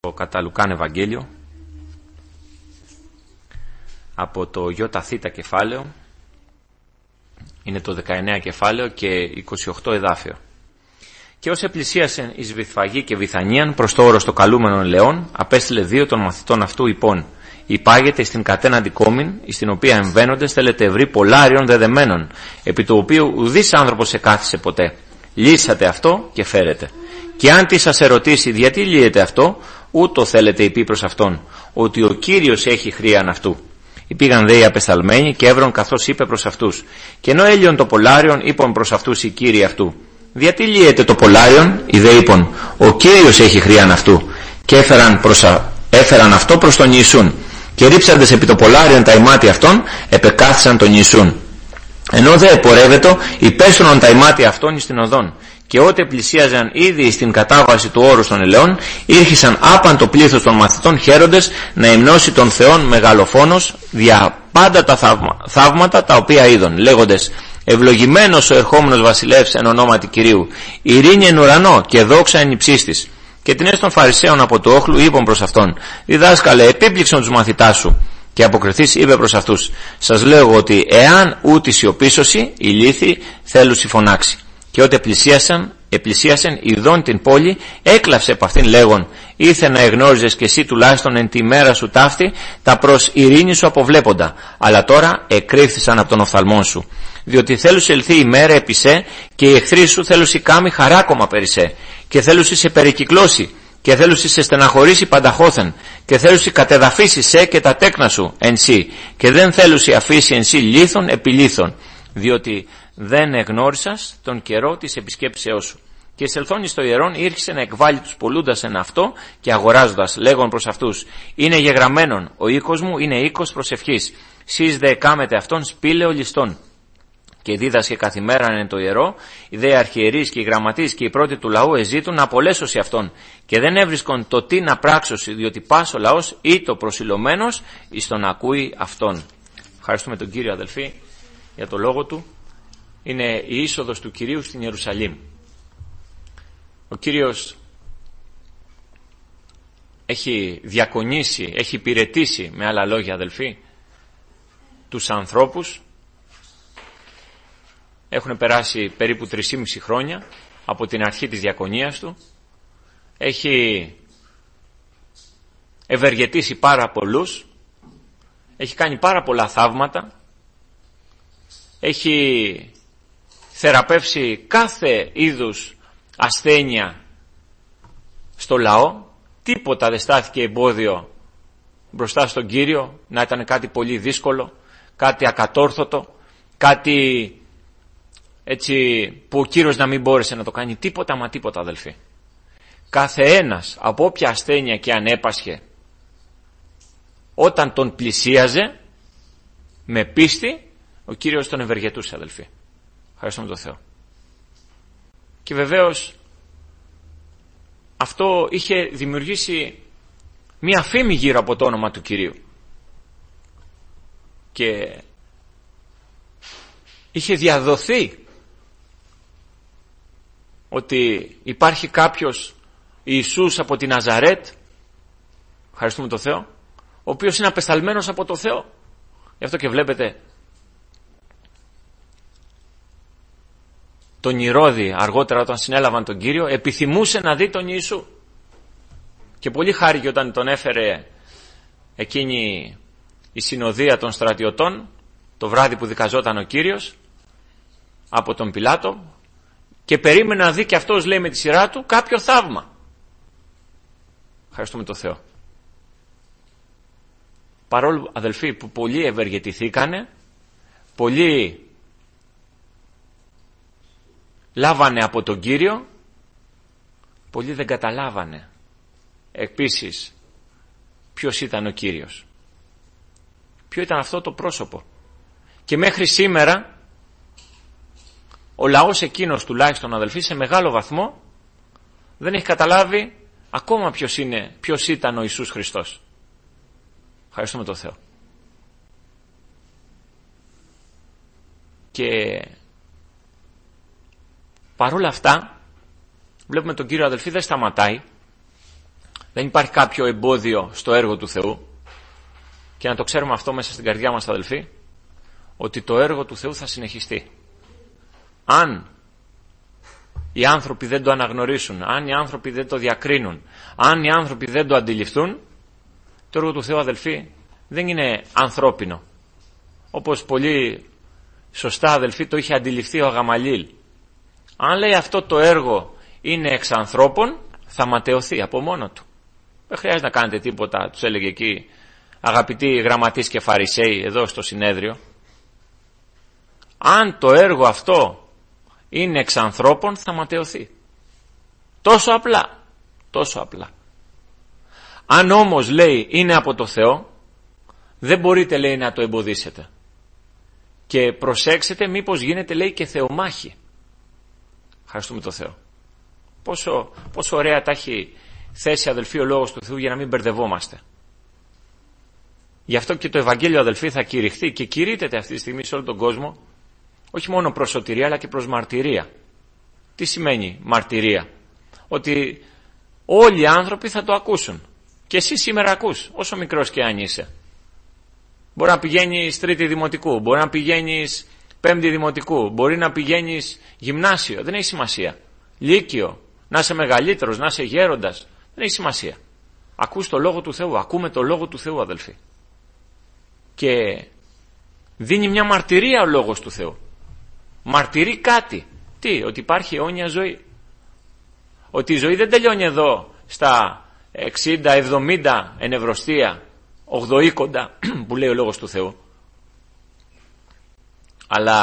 κατά Λουκάν Ευαγγέλιο από το ΙΘ κεφάλαιο, είναι το 19 κεφάλαιο και 28 εδάφιο. Και ως επλησίασεν εις Βηθφαγή και Βηθανίαν προς το όρος το καλούμενον Λεών, απέστειλε 2 των μαθητών αυτού υπόν: υπάγεται στην κατέναντι κόμην, εις την οποία εμβαίνοντες θέλετε ευρύ πολλάριων δεδεμένων, επί του οποίου ουδής άνθρωπος εκάθισε ποτέ. Λύσατε αυτό και φέρετε. Και αν τι σας ερωτήσει γιατί λύεται αυτό, ούτω θέλετε υπεί προς αυτόν, ότι ο Κύριος έχει χρείαν αυτού. Υπήγαν δε οι απεσταλμένοι και έβρον καθώς είπε προς αυτούς. Και ενώ έλειον το πολλάριον, είπαν προς αυτούς οι κύριοι αυτού: γιατί λύεται το πολλάριον? Οι δε είπαν: ο Κύριος έχει χρείαν αυτού. Και έφεραν αυτό προς τον Ιησούν. Και ρίψαντες επί το πολλάριον τα ημάτια αυτών, επεκάθισαν τον Ιησούν. Ενώ δε επορεύετο, υπέστρωναν τα ημάτια αυτών εις την οδόν. Και ότε πλησίαζαν ήδη στην κατάβαση του όρους των ελαιών, ήρχισαν άπαν το πλήθος των μαθητών χαίροντες να υμνώσει τον Θεόν μεγαλοφόνος δια πάντα τα θαύματα τα οποία είδον, λέγοντες: ευλογημένος ο ερχόμενος βασιλεύς εν ονόματι Κυρίου, ειρήνη εν ουρανό και δόξα εν υψίστης. Και την των Φαρισαίων από του όχλου είπαν προς αυτόν: διδάσκαλε, επίπληξον τους μαθητάς σου. Και αποκριθείς είπε προς αυτούς: σας λέω ότι εάν ούτη σιωπήσωση, η λύθη θέλουσι φωνάξει. Και ότε επλησίασεν ειδών την πόλη, έκλαψε από αυτήν λέγον: ήθε να εγνώριζες και εσύ τουλάχιστον εν τη μέρα σου ταύτη τα προς ειρήνη σου αποβλέποντα, αλλά τώρα εκρύφθησαν από τον οφθαλμόν σου. Διότι θέλουσι ελθεί η μέρα επί σε, και οι εχθροί σου θέλουσι κάμει χαράκομα περί σε, και θέλουσι σε περικυκλώσει, και θέλουσι σε στεναχωρήσει πανταχώθεν, και θέλουσι κατεδαφίσει σε και τα τέκνα σου εν σύ, και δεν θέλουσι αφήσει εν σύ λίθον επί λίθον, διότι δεν εγνώρισας τον καιρό της επισκέψεώς σου. Και εισελθόν εις το ιερόν ήρχισε να εκβάλει τους πολλούντας εν αυτό και αγοράζοντας, λέγον προς αυτούς: είναι γεγραμμένον, ο οίκος μου είναι οίκος προσευχής, σεις δε κάμετε αυτόν σπήλαιο ληστών. Και δίδασκε καθημέραν εν το ιερό, οι δε αρχιερείς και οι γραμματείς και οι πρώτοι του λαού εζήτουν να απολέσωση αυτόν, και δεν έβρισκον το τι να πράξωση, διότι πας ο λαός ή το προσιλωμένος εις τον ακούει αυτόν. Ευχαριστούμε τον Κύριο, αδελφοί, για το λόγο του. Είναι η είσοδος του Κυρίου στην Ιερουσαλήμ. Ο Κύριος έχει διακονήσει, έχει υπηρετήσει, με άλλα λόγια, αδελφοί, τους ανθρώπους. Έχουν περάσει περίπου 3,5 χρόνια από την αρχή της διακονίας του. Έχει ευεργετήσει πάρα πολλούς. Έχει κάνει πάρα πολλά θαύματα. Έχει θεραπεύσει κάθε είδους ασθένεια στο λαό. Τίποτα δεν στάθηκε εμπόδιο μπροστά στον Κύριο, να ήταν κάτι πολύ δύσκολο, κάτι ακατόρθωτο, κάτι έτσι που ο Κύριος να μην μπόρεσε να το κάνει. Τίποτα μα τίποτα, αδελφοί. Κάθε ένας από όποια ασθένεια και αν έπασχε, όταν τον πλησίαζε με πίστη, ο Κύριος τον ευεργετούσε, αδελφοί. Ευχαριστούμε τον Θεό. Και βεβαίως αυτό είχε δημιουργήσει μία φήμη γύρω από το όνομα του Κυρίου. Και είχε διαδοθεί ότι υπάρχει κάποιος Ιησούς από τη Ναζαρέτ, ευχαριστούμε τον Θεό, ο οποίος είναι απεσταλμένος από το Θεό. Γι' αυτό και βλέπετε τον Ηρώδη αργότερα, όταν συνέλαβαν τον Κύριο, επιθυμούσε να δει τον Ιησού. Και πολύ χάρηκε όταν τον έφερε εκείνη η συνοδεία των στρατιωτών το βράδυ που δικαζόταν ο Κύριος από τον Πιλάτο, και περίμενε να δει και αυτός, λέει, με τη σειρά του κάποιο θαύμα. Ευχαριστούμε τον Θεό. Παρόλο, αδελφοί, που πολλοί ευεργετηθήκανε, πολλοί λάβανε από τον Κύριο, πολλοί δεν καταλάβανε επίσης ποιος ήταν ο Κύριος, ποιο ήταν αυτό το πρόσωπο. Και μέχρι σήμερα ο λαός εκείνος, τουλάχιστον, αδελφοί, σε μεγάλο βαθμό δεν έχει καταλάβει ακόμα ποιος ήταν ο Ιησούς Χριστός. Ευχαριστούμε τον Θεό. Και παρόλα αυτά βλέπουμε τον Κύριο, αδελφοί, δεν σταματάει, Δεν υπάρχει κάποιο εμπόδιο στο έργο του Θεού. Και να το ξέρουμε αυτό μέσα στην καρδιά μας, αδελφοί, ότι το έργο του Θεού θα συνεχιστεί. Αν οι άνθρωποι δεν το αναγνωρίσουν, αν οι άνθρωποι δεν το διακρίνουν, αν οι άνθρωποι δεν το αντιληφθούν, το έργο του Θεού, αδελφοί, δεν είναι ανθρώπινο. Όπως πολύ σωστά, αδελφοί, το είχε αντιληφθεί ο Γαμαλήλ. Αν λέει αυτό το έργο είναι εξ ανθρώπων, θα ματαιωθεί από μόνο του. Δεν χρειάζεται να κάνετε τίποτα, τους έλεγε εκεί, αγαπητοί γραμματείς και φαρισαίοι εδώ στο συνέδριο. Αν το έργο αυτό είναι εξ ανθρώπων, θα ματαιωθεί. Τόσο απλά. Τόσο απλά. Αν όμως, λέει, είναι από το Θεό, δεν μπορείτε, λέει, να το εμποδίσετε. Και προσέξτε μήπως γίνεται, λέει, και θεομάχη. Ευχαριστούμε το Θεό. Πόσο ωραία τα έχει θέσει, αδελφοί, ο Λόγος του Θεού για να μην μπερδευόμαστε. Γι' αυτό και το Ευαγγέλιο, αδελφοί, θα κηρυχθεί και κηρύττεται αυτή τη στιγμή σε όλο τον κόσμο, όχι μόνο προς σωτηρία αλλά και προς μαρτυρία. Τι σημαίνει μαρτυρία? Ότι όλοι οι άνθρωποι θα το ακούσουν. Και εσύ σήμερα ακούς, όσο μικρός και αν είσαι. Μπορεί να πηγαίνεις τρίτη δημοτικού, μπορεί να πηγαίνεις πέμπτη δημοτικού, μπορεί να πηγαίνεις γυμνάσιο, δεν έχει σημασία. Λύκειο, να είσαι μεγαλύτερος, να είσαι γέροντας, δεν έχει σημασία. Ακούς το Λόγο του Θεού, ακούμε το Λόγο του Θεού, αδελφοί. Και δίνει μια μαρτυρία ο Λόγος του Θεού. Μαρτυρεί κάτι. Τι? Ότι υπάρχει αιώνια ζωή. Ότι η ζωή δεν τελειώνει εδώ στα 60-70 ενευρωστία, 80 που λέει ο Λόγος του Θεού. Αλλά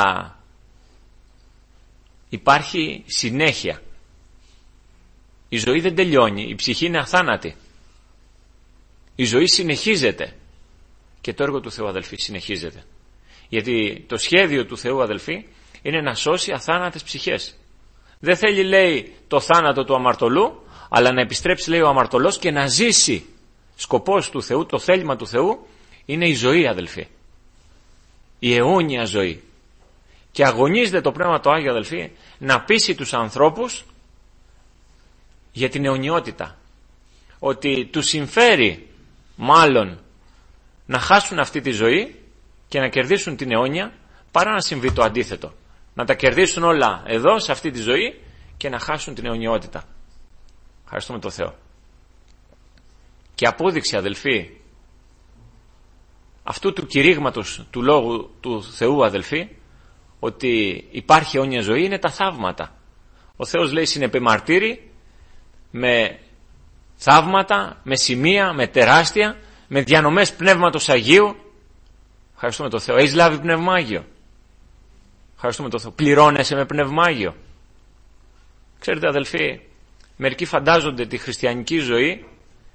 υπάρχει συνέχεια. Η ζωή δεν τελειώνει, η ψυχή είναι αθάνατη. Η ζωή συνεχίζεται. Και το έργο του Θεού, αδελφοί, συνεχίζεται. Γιατί το σχέδιο του Θεού, αδελφοί, είναι να σώσει αθάνατες ψυχές. Δεν θέλει, λέει, το θάνατο του αμαρτωλού, αλλά να επιστρέψει, λέει, ο αμαρτωλός και να ζήσει. Σκοπός του Θεού, το θέλημα του Θεού είναι η ζωή, αδελφοί. Η αιώνια ζωή. Και αγωνίζεται το Πνεύμα το Άγιο, αδελφοί, να πείσει τους ανθρώπους για την αιωνιότητα. Ότι τους συμφέρει μάλλον να χάσουν αυτή τη ζωή και να κερδίσουν την αιώνια, παρά να συμβεί το αντίθετο. Να τα κερδίσουν όλα εδώ, σε αυτή τη ζωή, και να χάσουν την αιωνιότητα. Ευχαριστούμε τον Θεό. Και απόδειξη, αδελφοί, αυτού του κηρύγματος του Λόγου του Θεού, αδελφοί, ότι υπάρχει αιώνια ζωή, είναι τα θαύματα. Ο Θεός, λέει, συνεπεμαρτύρει με θαύματα, με σημεία, με τεράστια, με διανομές Πνεύματος Αγίου. Ευχαριστούμε τον Θεό. Έχεις λάβει Πνεύμα Άγιο? Ευχαριστούμε τον Θεό. Πληρώνεσαι με Πνεύμα Άγιο? Ξέρετε, αδελφοί, μερικοί φαντάζονται τη χριστιανική ζωή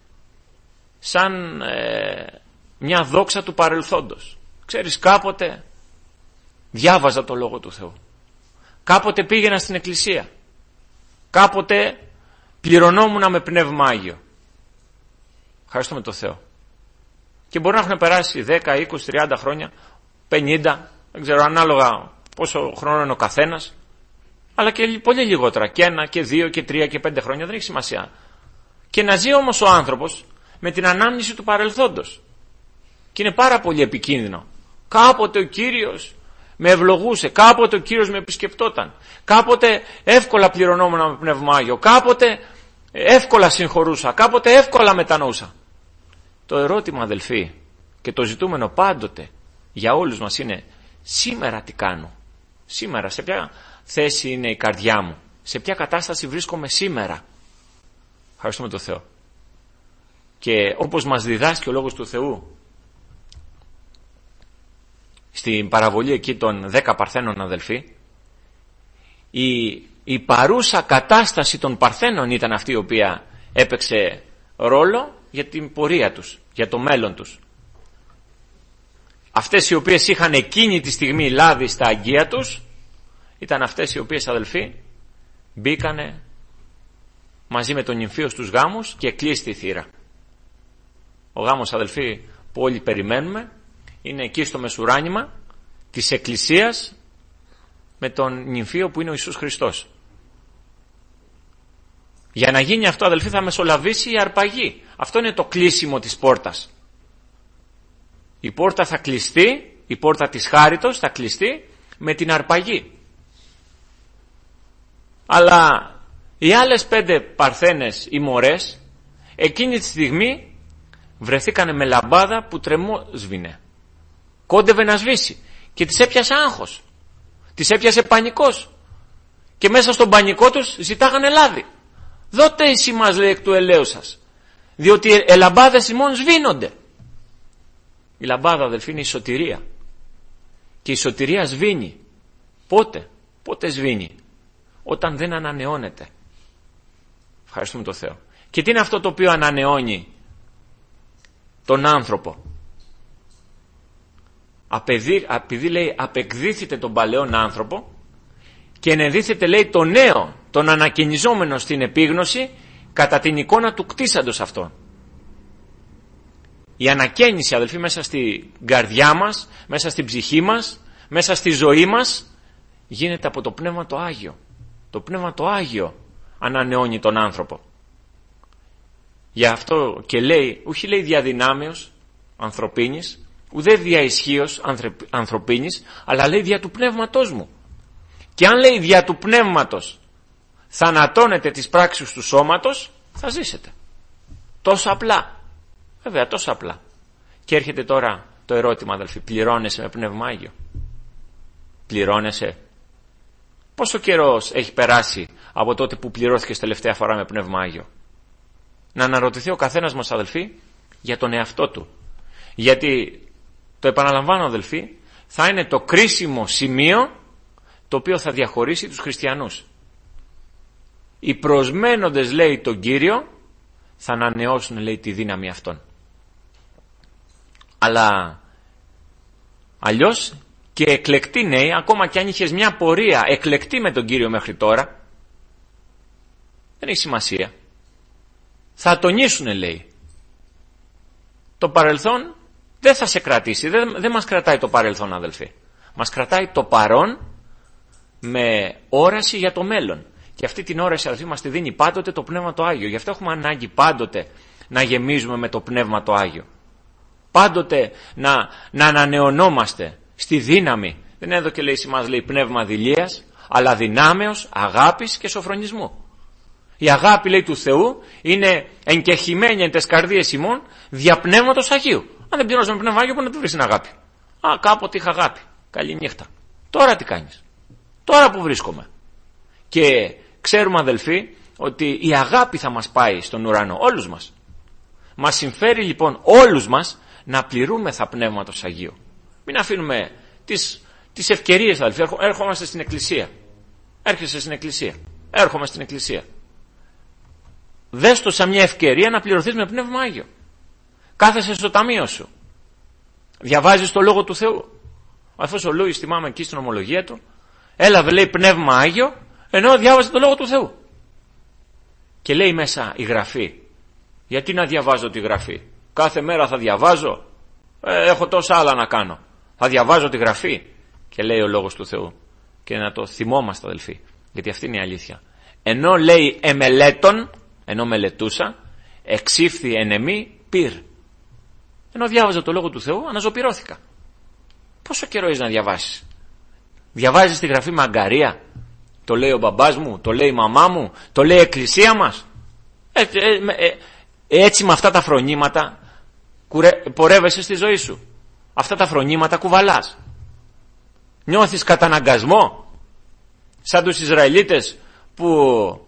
σαν μια δόξα του παρελθόντος. Ξέρεις, κάποτε διάβαζα το Λόγο του Θεού. Κάποτε πήγαινα στην εκκλησία. Κάποτε πληρωνόμουν με Πνεύμα Άγιο. Ευχαριστούμε τον Θεό. Και μπορεί να έχουν περάσει 10, 20, 30 χρόνια, 50, δεν ξέρω, ανάλογα πόσο χρόνο είναι ο καθένας, αλλά και πολύ λιγότερα, και 1 και 2 και 3 και 5 χρόνια, δεν έχει σημασία. Και να ζει όμως ο άνθρωπος με την ανάμνηση του παρελθόντος. Και είναι πάρα πολύ επικίνδυνο. Κάποτε ο Κύριος με ευλογούσε, κάποτε ο Κύριος με επισκεπτόταν, κάποτε εύκολα πληρωνόμουν με Πνεύμα Άγιο, κάποτε εύκολα συγχωρούσα, κάποτε εύκολα μετανοούσα. Το ερώτημα, αδελφοί, και το ζητούμενο πάντοτε για όλους μας είναι, σήμερα τι κάνω? Σήμερα σε ποια θέση είναι η καρδιά μου? Σε ποια κατάσταση βρίσκομαι σήμερα? Ευχαριστούμε τον Θεό. Και όπως μας διδάσκει ο Λόγος του Θεού στην παραβολή εκεί των 10 Παρθένων, αδελφοί, η παρούσα κατάσταση των Παρθένων ήταν αυτή η οποία έπαιξε ρόλο για την πορεία τους, για το μέλλον τους. Αυτές οι οποίες είχαν εκείνη τη στιγμή λάδι στα αγγεία τους ήταν αυτές οι οποίες, αδελφοί, μπήκανε μαζί με τον νυμφίο στους γάμους και κλείστη η θύρα. Ο γάμος, αδελφοί, που όλοι περιμένουμε είναι εκεί στο μεσουράνημα της Εκκλησίας με τον νυμφίο που είναι ο Ιησούς Χριστός. Για να γίνει αυτό, αδελφοί, θα μεσολαβήσει η αρπαγή Αυτό είναι το κλείσιμο της πόρτας. Η πόρτα θα κλειστεί, η πόρτα της χάριτος θα κλειστεί με την αρπαγή. Αλλά οι άλλες 5 παρθένες ή μωρές εκείνη τη στιγμή βρεθήκανε με λαμπάδα που τρεμόσβηνε. Κόντευε να σβήσει και τις έπιασε άγχος. Τις έπιασε πανικός. Και μέσα στον πανικό τους ζητάγανε λάδι. Δώτε εις μας, λέει, εκ του ελαίου σας, διότι λαμπάδες ημών σβήνονται. Η λαμπάδα, αδελφοί, είναι η σωτηρία. Και η σωτηρία σβήνει. Πότε σβήνει? Όταν δεν ανανεώνεται. Ευχαριστούμε τον Θεό. Και τι είναι αυτό το οποίο ανανεώνει τον άνθρωπο? Επειδή, λέει, απεκδίθητε τον παλαιόν άνθρωπο και ενεδίθετε, λέει, το νέο, τον ανακαινιζόμενο στην επίγνωση κατά την εικόνα του κτίσαντος αυτόν. Η ανακαίνιση, αδελφοί, μέσα στην καρδιά μας, μέσα στην ψυχή μας, μέσα στη ζωή μας, γίνεται από το Πνεύμα το Άγιο. Το Πνεύμα το Άγιο ανανεώνει τον άνθρωπο. Γι' αυτό και λέει, όχι, λέει, διαδυνάμεως ανθρωπίνης, ουδέ δια ισχύος ανθρωπίνης, αλλά λέει δια του πνεύματός μου. Και αν, λέει, δια του πνεύματος θανατώνετε τις πράξεις του σώματος, θα ζήσετε. Τόσο απλά. Βέβαια, τόσο απλά. Και έρχεται τώρα το ερώτημα, αδελφοί, πληρώνεσαι με Πνεύμα Άγιο? Πληρώνεσαι? Πόσο καιρός έχει περάσει από τότε που πληρώθηκες τελευταία φορά με Πνεύμα Άγιο? Να αναρωτηθεί ο καθένας μας, αδελφοί, για τον εαυτό του. Γιατί, το επαναλαμβάνω, αδελφοί, θα είναι το κρίσιμο σημείο το οποίο θα διαχωρίσει τους χριστιανούς. Οι προσμένοντες, λέει, τον Κύριο θα ανανεώσουν, λέει, τη δύναμη αυτών. Αλλά αλλιώς και εκλεκτοί νέοι, ακόμα και αν είχες μια πορεία εκλεκτή με τον Κύριο μέχρι τώρα, δεν έχει σημασία. Θα τονίσουνε, λέει. Το παρελθόν δεν θα σε κρατήσει. Δεν μας κρατάει το παρελθόν, αδελφοί. Μας κρατάει το παρόν με όραση για το μέλλον. Και αυτή την όραση, αδελφοί, μας τη δίνει πάντοτε το Πνεύμα το Άγιο. Γι' αυτό έχουμε ανάγκη πάντοτε να γεμίζουμε με το Πνεύμα το Άγιο. Πάντοτε να ανανεωνόμαστε στη δύναμη. Δεν έδωκε, λέει, σημάς, λέει, πνεύμα δειλίας, αλλά δυνάμεως, αγάπης και σοφρονισμού. Η αγάπη, λέει, του Θεού είναι εγκεχημένη εν τες καρδίες ημών δια Πνεύματος Αγίου. Αν δεν πληρώσουμε Πνεύμα Άγιο, πού να του βρεις την αγάπη? Κάποτε είχα αγάπη. Καληνύχτα. Τώρα τι κάνεις? Τώρα που βρίσκομαι? Και ξέρουμε, αδελφοί, ότι η αγάπη θα μας πάει στον ουρανό, όλους μας. Μας συμφέρει, λοιπόν, όλους μας να πληρούμεθα Πνεύματος Αγίου. Μην αφήνουμε τις ευκαιρίες, αδελφοί. Έρχομαστε στην εκκλησία. Έρχεσαι στην εκκλησία. Έρχομαι στην εκκλησία. Δες το σαν μια ευκαιρία να πληρωθείς με Πνεύμα Άγιο. Κάθεσαι στο ταμείο σου. Διαβάζεις το Λόγο του Θεού. Αφού ο Λούις, θυμάμαι εκεί στην ομολογία του, έλαβε, λέει, Πνεύμα Άγιο, ενώ διάβαζε το Λόγο του Θεού. Και λέει μέσα η Γραφή. Γιατί να διαβάζω τη Γραφή? Κάθε μέρα θα διαβάζω? Έχω τόσα άλλα να κάνω. Θα διαβάζω τη Γραφή? Και λέει ο Λόγος του Θεού. Και να το θυμόμαστε, αδελφοί. Γιατί αυτή είναι η αλήθεια. Ενώ, λέει, εμελέτων, ενώ μελετούσα, εξήφθη εν εμή πυρ. Ενώ διάβαζα το Λόγο του Θεού, αναζωπυρώθηκα. Πόσο καιρό έχεις να διαβάσεις? Διαβάζεις τη Γραφή με αγκαρία? Το λέει ο μπαμπάς μου, το λέει η μαμά μου, το λέει η εκκλησία μας. Έτσι με αυτά τα φρονήματα πορεύεσαι στη ζωή σου. Αυτά τα φρονήματα κουβαλάς. Νιώθεις καταναγκασμό, σαν τους Ισραηλίτες που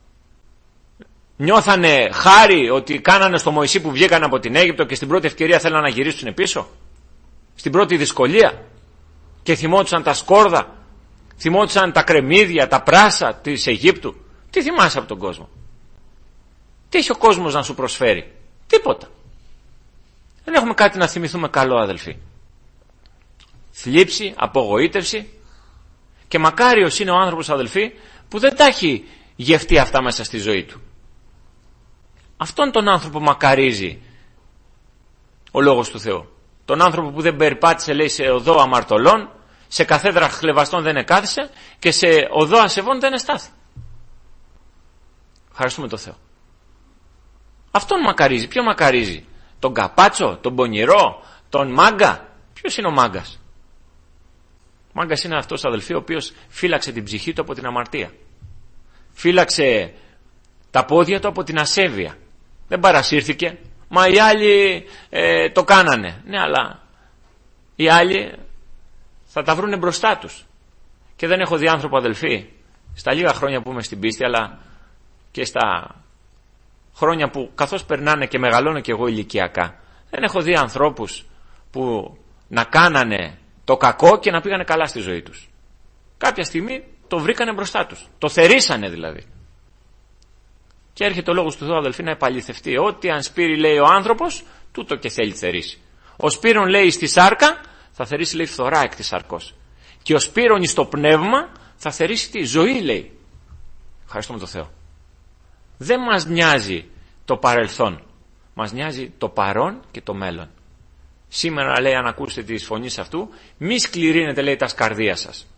νιώθανε χάρη ότι κάνανε στο Μωυσή που βγήκαν από την Αίγυπτο και στην πρώτη ευκαιρία θέλαν να γυρίσουν πίσω? Στην πρώτη δυσκολία. Και θυμόντουσαν τα σκόρδα, θυμόντουσαν τα κρεμμύδια, τα πράσα της Αιγύπτου. Τι θυμάσαι από τον κόσμο? Τι έχει ο κόσμος να σου προσφέρει? Τίποτα. Δεν έχουμε κάτι να θυμηθούμε καλό, αδελφοί. Θλίψη, απογοήτευση. Και μακάριος είναι ο άνθρωπος, αδελφοί, που δεν τα έχει γευτεί αυτά μέσα στη ζωή του. Αυτόν τον άνθρωπο μακαρίζει ο Λόγος του Θεού. Τον άνθρωπο που δεν περπάτησε, λέει, σε οδό αμαρτωλών, σε καθέδρα χλεβαστών δεν εκάθισε και σε οδό ασεβών δεν εστάθη. Ευχαριστούμε τον Θεό. Αυτόν μακαρίζει. Ποιον μακαρίζει? Τον καπάτσο, τον πονηρό, τον μάγκα? Ποιος είναι ο μάγκας? Μάγκας είναι αυτός, αδελφοί, ο οποίος φύλαξε την ψυχή του από την αμαρτία. Φύλαξε τα πόδια του από την ασέβεια. Δεν παρασύρθηκε. Μα οι άλλοι το κάνανε. Ναι, αλλά οι άλλοι θα τα βρούνε μπροστά τους. Και δεν έχω δει άνθρωπο, αδελφοί, στα λίγα χρόνια που είμαι στην πίστη, αλλά και στα χρόνια που καθώς περνάνε και μεγαλώνω και εγώ ηλικιακά, δεν έχω δει ανθρώπους που να κάνανε το κακό και να πήγανε καλά στη ζωή τους. Κάποια στιγμή το βρήκανε μπροστά τους. Το θερήσανε δηλαδή. Και έρχεται ο λόγος του Θεού, αδελφοί, να επαληθευτεί. Ό,τι αν σπείρει, λέει, ο άνθρωπος, τούτο και θέλει θερήσει. Ο σπείρον, λέει, στη σάρκα, θα θερήσει, λέει, φθορά εκ της σαρκός. Και ο σπείρον στο πνεύμα θα θερήσει τη ζωή, λέει. Ευχαριστούμε τον Θεό. Δεν μας νοιάζει το παρελθόν. Μας νοιάζει το παρόν και το μέλλον. Σήμερα, λέει, αν ακούσετε τη φωνή αυτού, μη σκληρύνετε, λέει, τα σκαρδία σας.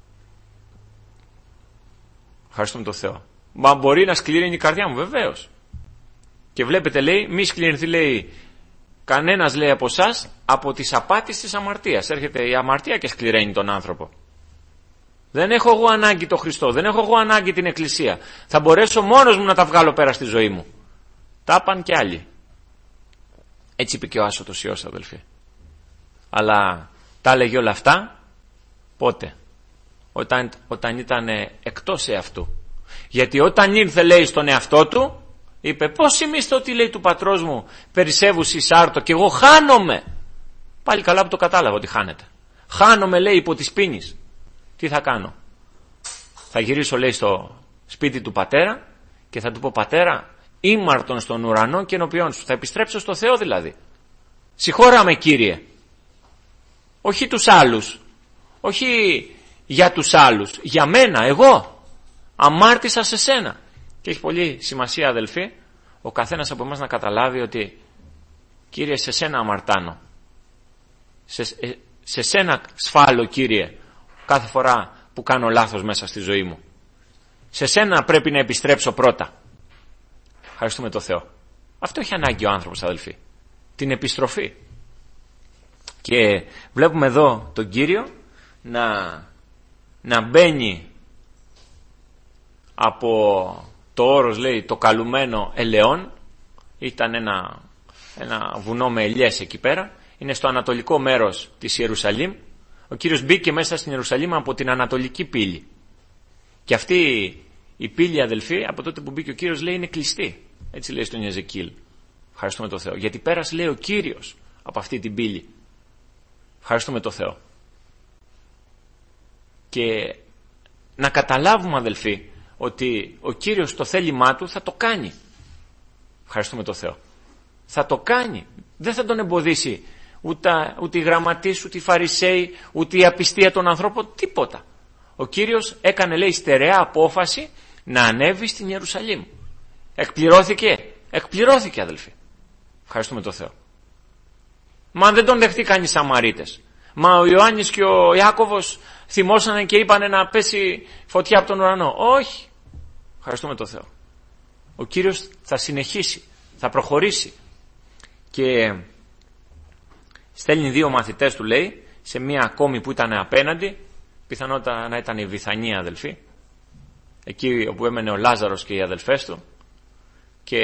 Ευχαριστούμε τον Θεό. Μα μπορεί να σκληρύνει η καρδιά μου, βεβαίως. Και βλέπετε, λέει, μη σκληρυνθεί, λέει, κανένας, λέει, από εσάς από τις απάτης της αμαρτίας. Έρχεται η αμαρτία και σκληραίνει τον άνθρωπο. Δεν έχω εγώ ανάγκη το Χριστό, δεν έχω εγώ ανάγκη την Εκκλησία. Θα μπορέσω μόνος μου να τα βγάλω πέρα στη ζωή μου. Τα είπαν και άλλοι. Έτσι είπε και ο Άσωτος Υιός, αδελφοί. Αλλά τα έλεγε όλα αυτά πότε? Όταν ήταν εκτός εαυτού. Γιατί όταν ήρθε, λέει, στον εαυτό του, είπε, πώς ημίστε ότι, λέει, του πατρός μου περισσεύουσι σάρτο και εγώ χάνομαι? Πάλι καλά που το κατάλαβα ότι χάνεται. Χάνομαι, λέει, υπό της πίνης. Τι θα κάνω? Θα γυρίσω, λέει, στο σπίτι του πατέρα και θα του πω, πατέρα, ήμαρτον στον ουρανό και ενώπιόν σου. Θα επιστρέψω στο Θεό δηλαδή. Συγχώρα με, Κύριε. Όχι τους άλλους. Όχι για τους άλλους. Για μένα, εγώ. Αμάρτησα σε σένα. Και έχει πολύ σημασία, αδελφοί, ο καθένας από εμάς να καταλάβει ότι, Κύριε, σε σένα αμαρτάνω. Σε σένα σφάλω, Κύριε, κάθε φορά που κάνω λάθος μέσα στη ζωή μου. Σε σένα πρέπει να επιστρέψω πρώτα. Ευχαριστούμε το Θεό. Αυτό έχει ανάγκη ο άνθρωπος, αδελφοί. Την επιστροφή. Και βλέπουμε εδώ τον Κύριο να μπαίνει από το όρος, λέει, το καλουμένο Ελαιών. Ήταν ένα βουνό με ελιές εκεί πέρα. Είναι στο ανατολικό μέρος της Ιερουσαλήμ. Ο Κύριος μπήκε μέσα στην Ιερουσαλήμ από την ανατολική πύλη. Και αυτή η πύλη, αδελφοί, από τότε που μπήκε ο Κύριος, λέει, είναι κλειστή. Έτσι λέει στον Ιεζεκίλ. Ευχαριστούμε το Θεό. Γιατί πέρασε, λέει, ο Κύριος από αυτή την πύλη. Ευχαριστούμε το Θεό. Και να καταλάβουμε, αδελφοί, ότι ο Κύριος το θέλημά του θα το κάνει. Ευχαριστούμε το Θεό. Θα το κάνει. Δεν θα τον εμποδίσει ούτε οι γραμματείς, ούτε οι Φαρισαίοι, ούτε η απιστία των ανθρώπων, τίποτα. Ο Κύριος έκανε, λέει, στερεά απόφαση να ανέβει στην Ιερουσαλήμ. Εκπληρώθηκε, αδελφοί. Ευχαριστούμε το Θεό. Μα δεν τον δεχτήκαν οι Σαμαρίτες. Μα ο Ιωάννης και ο Ιάκωβος θυμώσανε και είπανε να πέσει φωτιά από τον ουρανό. Όχι. Ευχαριστούμε το Θεό. Ο Κύριος θα συνεχίσει, θα προχωρήσει. Και στέλνει 2 μαθητές του, λέει, σε μία ακόμη που ήταν απέναντι, πιθανότατα να ήταν η Βιθανία, αδελφοί, εκεί όπου έμενε ο Λάζαρος και οι αδελφές του, και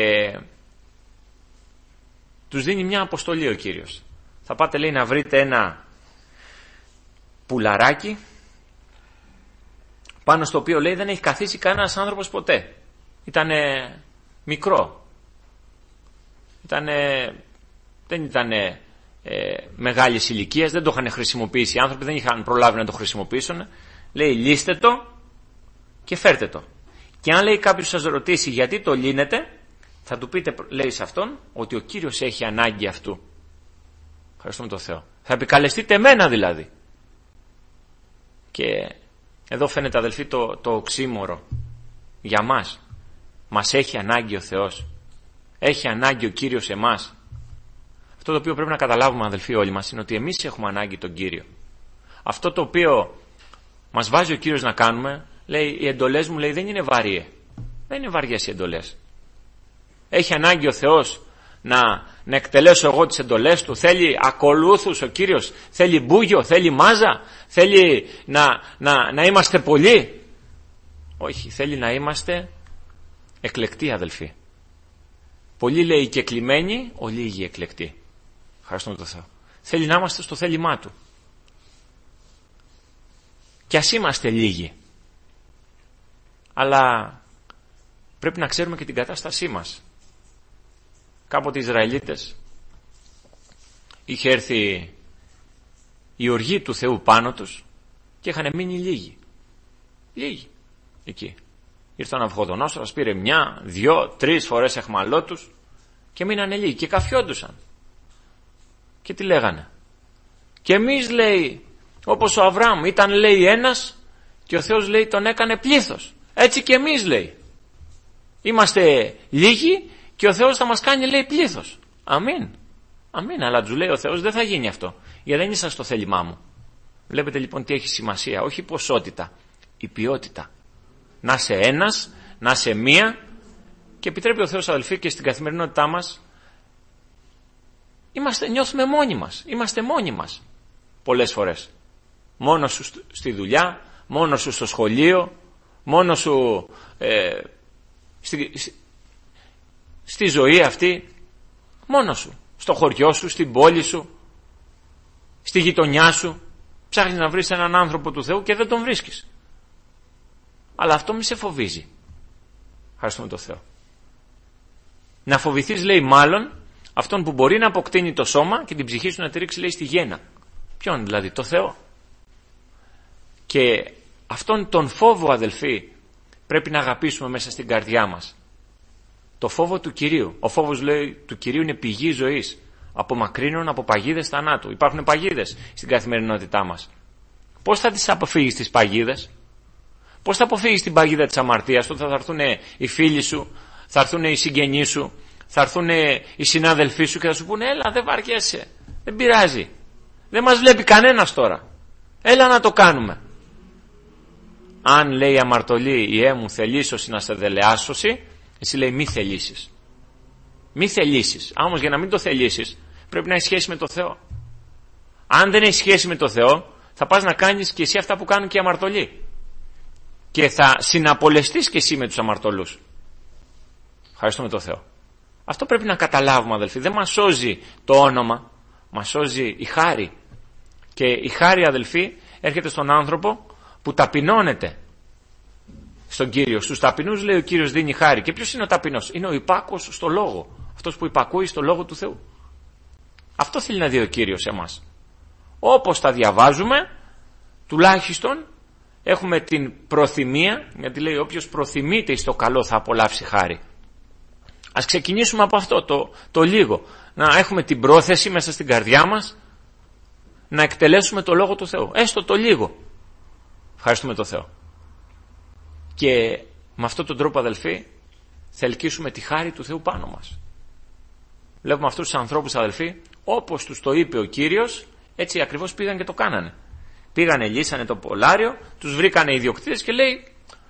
τους δίνει μια αποστολή ο Κύριος. Θα πάτε, λέει, να βρείτε ένα πουλαράκι πάνω στο οποίο, λέει, δεν έχει καθίσει κανένας άνθρωπος ποτέ. Ήτανε μικρό. Δεν ήτανε μεγάλης ηλικίας, δεν το είχαν χρησιμοποιήσει οι άνθρωποι, δεν είχαν προλάβει να το χρησιμοποιήσουν. Λέει, λύστε το και φέρτε το. Και αν, λέει, κάποιος σας ρωτήσει γιατί το λύνετε, θα του πείτε, λέει, σε αυτόν ότι ο Κύριος έχει ανάγκη αυτού. Ευχαριστούμε τον Θεό. Θα επικαλεστείτε εμένα δηλαδή. Και εδώ φαίνεται, αδελφοί, το οξύμορο για μας. Μας έχει ανάγκη ο Θεός. Έχει ανάγκη ο Κύριος εμάς. Αυτό το οποίο πρέπει να καταλάβουμε, αδελφοί, όλοι μας, είναι ότι εμείς έχουμε ανάγκη τον Κύριο. Αυτό το οποίο μας βάζει ο Κύριος να κάνουμε, λέει, οι εντολές μου, λέει, δεν είναι βαριές. Δεν είναι βαριές οι εντολές. Έχει ανάγκη ο Θεός να εκτελέσω εγώ τις εντολές του? Θέλει ακολούθους ο Κύριος? Θέλει μπούγιο? Θέλει μάζα? Θέλει να είμαστε πολλοί? Όχι, θέλει να είμαστε εκλεκτοί, αδελφοί. Πολλοί λέει και κλειμένοι, ο λίγοι εκλεκτοί. Ευχαριστούμε τον Θεό. Θέλει να είμαστε στο θέλημά του. Και ας είμαστε λίγοι, αλλά πρέπει να ξέρουμε και την κατάστασή μας. Κάποτε οι Ισραηλίτες, είχε έρθει η οργή του Θεού πάνω τους και είχαν μείνει λίγοι. Λίγοι εκεί. Ήρθε ο Ναβουχοδονόσορας, πήρε 1, 2, 3 φορές εχμαλώ τους και μείνανε λίγοι και καφιόντουσαν. Και τι λέγανε? Και εμείς, λέει, όπως ο Αβραάμ ήταν, λέει, ένας και ο Θεός, λέει, τον έκανε πλήθος. Έτσι και εμείς, λέει, είμαστε λίγοι και ο Θεός θα μας κάνει, λέει, πλήθος. Αμήν. Αμήν. Αλλά τους λέει ο Θεός, δεν θα γίνει αυτό, γιατί δεν ήσασταν στο θέλημά μου. Βλέπετε λοιπόν τι έχει σημασία? Όχι η ποσότητα, η ποιότητα. Να είσαι ένας, να είσαι μία. Και επιτρέπει ο Θεός, αδελφοί, και στην καθημερινότητά μας νιώθουμε μόνοι μας. Είμαστε μόνοι μας πολλές φορές. Μόνος σου στη δουλειά, μόνος σου στο σχολείο, μόνος σου στη ζωή αυτή, μόνος σου, στο χωριό σου, στην πόλη σου, στη γειτονιά σου. Ψάχνεις να βρεις έναν άνθρωπο του Θεού και δεν τον βρίσκεις. Αλλά αυτό μη σε φοβίζει. Ευχαριστούμε τον Θεό. Να φοβηθείς, λέει, μάλλον αυτόν που μπορεί να αποκτήνει το σώμα και την ψυχή σου να τη ρίξει, λέει, στη γέννα. Ποιον δηλαδή? Το Θεό. Και αυτόν τον φόβο, αδελφοί, πρέπει να αγαπήσουμε μέσα στην καρδιά μας. Το φόβο του Κυρίου. Ο φόβος, λέει, του Κυρίου είναι πηγή ζωής. Απομακρύνουν από παγίδες θανάτου. Υπάρχουν παγίδες στην καθημερινότητά μας. Πώς θα τις αποφύγεις τις παγίδες? Πώς θα αποφύγεις την παγίδα της αμαρτίας? Όταν θα έρθουν οι φίλοι σου, θα έρθουν οι συγγενείς σου, θα έρθουν οι συνάδελφοί σου και θα σου πούνε, έλα, δεν βαριέσαι, δεν πειράζει, δεν μας βλέπει κανένας τώρα, έλα να το κάνουμε. Αν, λέει, η αμαρτωλή, η έμου θελήσωση να σε δελεάσωση, εσύ, λέει, μη θελήσεις. Μη θελήσεις. Όμως για να μην το θελήσεις πρέπει να έχει σχέση με το Θεό. Αν δεν έχει σχέση με το Θεό, θα πας να κάνεις και εσύ αυτά που κάνουν και οι αμαρτωλοί. Και θα συναπολεστείς και εσύ με τους αμαρτωλούς. Ευχαριστούμε τον Θεό. Αυτό πρέπει να καταλάβουμε, αδελφοί. Δεν μας σώζει το όνομα, μας σώζει η χάρη. Και η χάρη, αδελφοί, έρχεται στον άνθρωπο που ταπεινώνεται στον Κύριο. Στους ταπεινούς, λέει, ο Κύριος δίνει χάρη. Και ποιος είναι ο ταπεινός? Είναι ο υπάκουος στο λόγο. Αυτός που υπακούει στο λόγο του Θεού. Αυτό θέλει να δει ο Κύριος σε εμάς. Όπως τα διαβάζουμε, τουλάχιστον έχουμε την προθυμία, γιατί λέει όποιος προθυμείται στο καλό θα απολαύσει χάρη. Ας ξεκινήσουμε από αυτό το λίγο. Να έχουμε την πρόθεση μέσα στην καρδιά μας να εκτελέσουμε το λόγο του Θεού. Έστω το λίγο. Ευχαριστούμε τον Θεό. Και με αυτόν τον τρόπο, αδελφοί, θα ελκύσουμε τη χάρη του Θεού πάνω μας. Βλέπουμε αυτούς τους ανθρώπους, αδελφοί, όπως τους το είπε ο Κύριος, έτσι ακριβώς πήγαν και το κάνανε. Πήγανε, λύσανε το πολάριο, τους βρήκανε οι ιδιοκτήτες και λέει,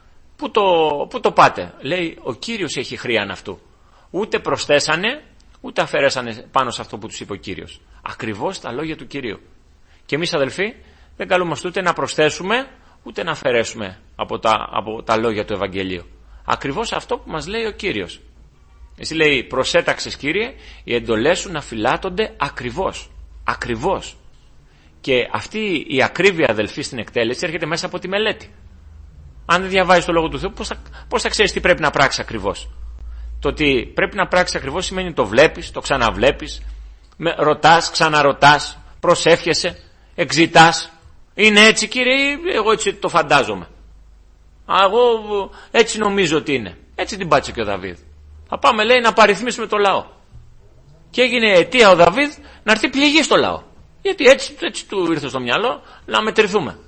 πού το πάτε? Λέει, ο Κύριος έχει χρείαν αυτού. Ούτε προσθέσανε, ούτε αφαιρέσανε πάνω σε αυτό που τους είπε ο Κύριος. Ακριβώς τα λόγια του Κυρίου. Και εμείς, αδελφοί, δεν καλούμαστε ούτε να προσθέσουμε, ούτε να αφαιρέσουμε από τα λόγια του Ευαγγελίου. Ακριβώς αυτό που μας λέει ο Κύριος. Εσύ, λέει, προσέταξες, Κύριε, οι εντολές σου να φυλάτονται ακριβώς. Ακριβώς. Και αυτή η ακρίβεια, αδελφοί, στην εκτέλεση έρχεται μέσα από τη μελέτη. Αν δεν διαβάζεις το λόγο του Θεού, πώς θα ξέρεις τι πρέπει να πράξεις ακριβώς? Το ότι πρέπει να πράξεις ακριβώς σημαίνει το βλέπεις, το ξαναβλέπεις, ρωτάς, ξαναρωτάς, προσεύχεσαι, εξητάς. Είναι έτσι, Κύριε, ή εγώ έτσι το φαντάζομαι? Εγώ έτσι νομίζω ότι είναι. Έτσι την πάτησε και ο Δαβίδ. Θα πάμε, λέει, να παριθμίσουμε το λαό. Και έγινε αιτία ο Δαβίδ να έρθει πληγή στο λαό. Γιατί έτσι του ήρθε στο μυαλό να μετρηθούμε.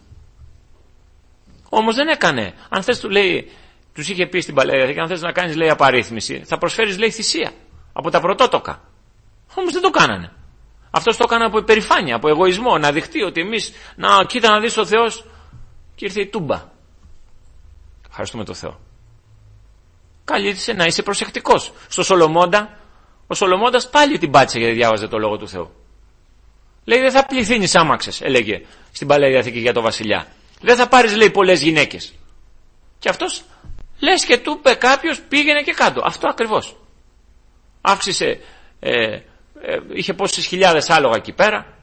Όμως δεν έκανε. Αν θες, του λέει, τους είχε πει στην Παλαιά Διαθήκη, αν θες να κάνεις, λέει, απαρίθμηση, θα προσφέρεις, λέει, θυσία από τα πρωτότοκα. Όμως δεν το κάνανε. Αυτός το έκανε από υπερηφάνεια, από εγωισμό, να δειχτεί ότι εμείς, κοίτα να δεις ο Θεός, και ήρθε η τούμπα. Ευχαριστούμε τον Θεό. καλείσαι να είσαι προσεκτικός. Στο Σολομώντα, ο Σολομώντας πάλι την πάτησε γιατί διάβαζε το Λόγο του Θεού. Λέει δεν θα πληθύνεις άμαξες, έλεγε στην Παλαιά Διαθήκη για το βασιλιά. Δεν θα πάρεις, λέει, πολλές γυναίκες. Και αυτός, λες και του είπε κάποιος, πήγαινε και κάτω. Αυτό ακριβώς. Αύξησε, είχε πόσες χιλιάδες άλογα εκεί πέρα,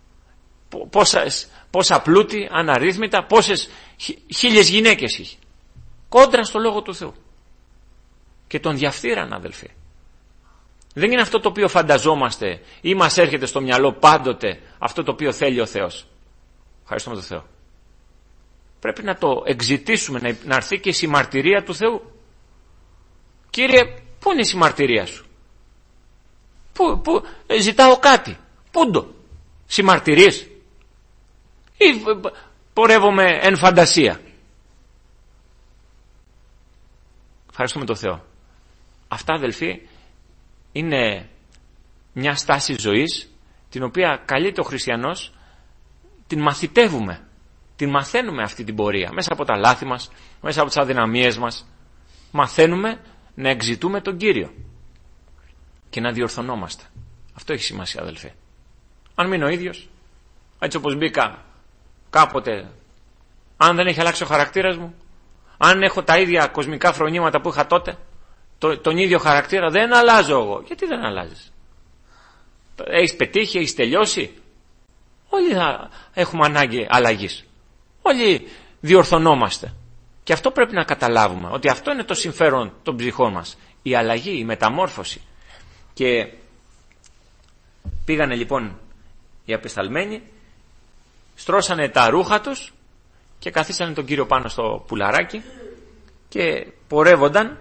πόσα πλούτη, αναρρύθμιτα, πόσες χίλιες γυναίκες είχε. Κόντρα στο Λόγο του Θεού. Και τον διαφθείραν, αδελφοί. Δεν είναι αυτό το οποίο φανταζόμαστε ή μας έρχεται στο μυαλό πάντοτε αυτό το οποίο θέλει ο Θεός. Ευχαριστούμε τον Θεό. Πρέπει να το εξητήσουμε, να έρθει και η συμμαρτυρία του Θεού. Κύριε, πού είναι η συμμαρτυρία σου? Πού ζητάω κάτι. Πούντο? Συμμαρτυρείς? Ή πορεύομαι εν φαντασία? Ευχαριστούμε τον Θεό. Αυτά, αδελφοί, είναι μια στάση ζωής την οποία καλείται ο χριστιανός, την μαθητεύουμε, την μαθαίνουμε αυτή την πορεία μέσα από τα λάθη μας, μέσα από τις αδυναμίες μας. Μαθαίνουμε να εξητούμε τον Κύριο και να διορθωνόμαστε. Αυτό έχει σημασία, αδελφοί. Αν μείνω ο ίδιος, έτσι όπως μπήκα κάποτε, αν δεν έχει αλλάξει ο χαρακτήρας μου, αν έχω τα ίδια κοσμικά φρονήματα που είχα τότε, τον ίδιο χαρακτήρα, δεν αλλάζω εγώ. Γιατί δεν αλλάζεις? Έχεις πετύχει, έχεις τελειώσει? Όλοι έχουμε ανάγκη αλλαγής. Όλοι διορθωνόμαστε. Και αυτό πρέπει να καταλάβουμε, ότι αυτό είναι το συμφέρον των ψυχών μας. Η αλλαγή, η μεταμόρφωση. Και πήγανε λοιπόν οι απεσταλμένοι, στρώσανε τα ρούχα τους και καθίσανε τον Κύριο πάνω στο πουλαράκι και πορεύονταν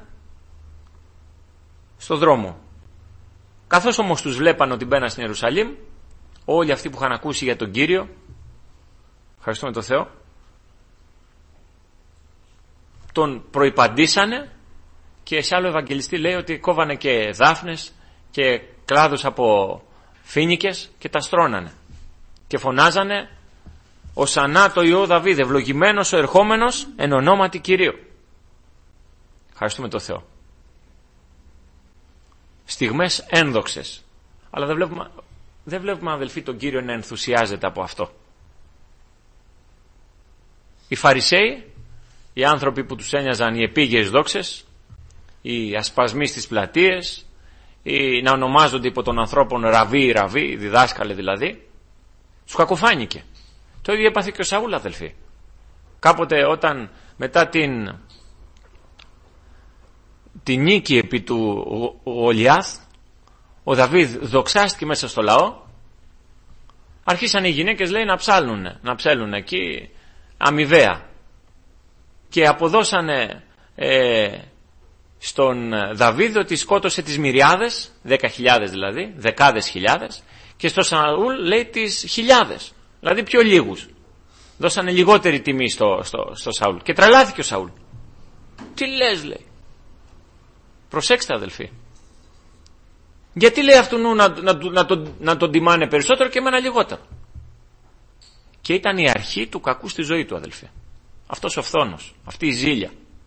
στο δρόμο. Καθώς όμως τους βλέπαν ότι μπαίναν στην Ιερουσαλήμ, όλοι αυτοί που είχαν ακούσει για τον Κύριο, ευχαριστούμε τον Θεό, τον προϋπαντήσανε και σε άλλο Ευαγγελιστή λέει ότι κόβανε και δάφνες και κλάδους από φοίνικες και τα στρώνανε και φωνάζανε «Οσανά το Υιό Δαβίδ, ευλογημένος ο ερχόμενος εν ονόματι Κυρίου». Ευχαριστούμε τον Θεό. Στιγμές ένδοξες. Αλλά δεν βλέπουμε, αδελφοί, τον Κύριο να ενθουσιάζεται από αυτό. Οι Φαρισαίοι, οι άνθρωποι που τους ένοιαζαν οι επίγειες δόξες, οι ασπασμοί στις πλατείες, ή να ονομάζονται υπό των ανθρώπων ραβί, διδάσκαλοι δηλαδή, τους κακοφάνηκε. Το ίδιο έπαθε και ο Σαούλ, αδελφοί. Κάποτε όταν μετά την νίκη επί του Γολιάθ, ο Δαβίδ δοξάστηκε μέσα στο λαό, αρχίσαν οι γυναίκες, λέει, να ψέλνουν εκεί αμοιβαία και αποδώσανε στον Δαβίδ ότι σκότωσε τις μυριάδες, 10.000 δηλαδή, δεκάδες χιλιάδες, και στο Σαούλ λέει τις χιλιάδες, δηλαδή πιο λίγους. Δώσανε λιγότερη τιμή στο Σαούλ και τρελάθηκε ο Σαούλ. Τι λες, λέει? Προσέξτε, αδελφοί. Γιατί λέει αυτού να τον τιμάνε περισσότερο και εμένα λιγότερο? Και ήταν η αρχή του κακού στη ζωή του, αδελφοί. Αυτός ο φθόνος, αυτή η ζήλια.